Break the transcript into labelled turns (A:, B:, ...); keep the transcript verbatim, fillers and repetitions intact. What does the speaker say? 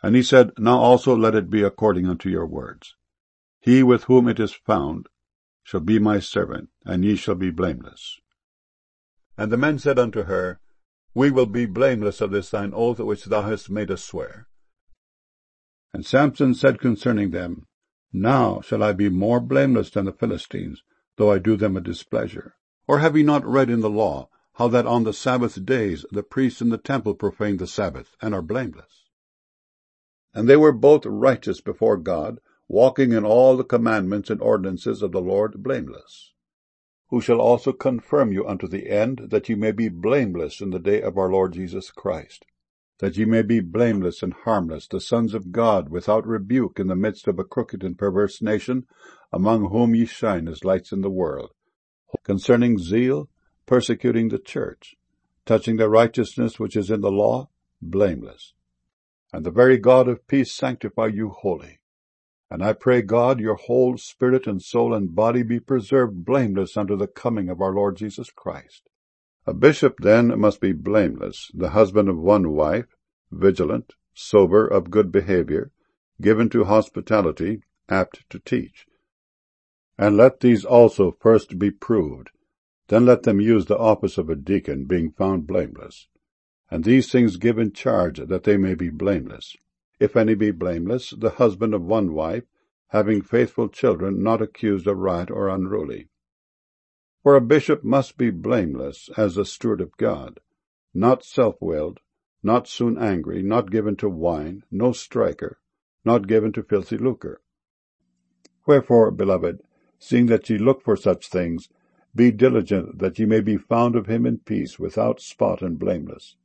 A: And he said, Now also let it be according unto your words. He with whom it is found shall be my servant, and ye shall be blameless. And the men said unto her, We will be blameless of this thine oath which thou hast made us swear. And Samson said concerning them, Now shall I be more blameless than the Philistines, though I do them a displeasure. Or have ye not read in the law, how that on the Sabbath days the priests in the temple profane the Sabbath, and are blameless? And they were both righteous before God, walking in all the commandments and ordinances of the Lord blameless. Who shall also confirm you unto the end, that ye may be blameless in the day of our Lord Jesus Christ, that ye may be blameless and harmless, the sons of God, without rebuke, in the midst of a crooked and perverse nation, among whom ye shine as lights in the world, concerning zeal, persecuting the church, touching the righteousness which is in the law, blameless. And the very God of peace sanctify you wholly. And I pray God your whole spirit and soul and body be preserved blameless unto the coming of our Lord Jesus Christ. A bishop then must be blameless, the husband of one wife, vigilant, sober, of good behavior, given to hospitality, apt to teach. And let these also first be proved, then let them use the office of a deacon, being found blameless. And these things give in charge, that they may be blameless. If any be blameless, the husband of one wife, having faithful children, not accused of riot or unruly. For a bishop must be blameless as the steward of God, not self-willed, not soon angry, not given to wine, no striker, not given to filthy lucre. Wherefore, beloved, seeing that ye look for such things, be diligent that ye may be found of him in peace, without spot and blameless.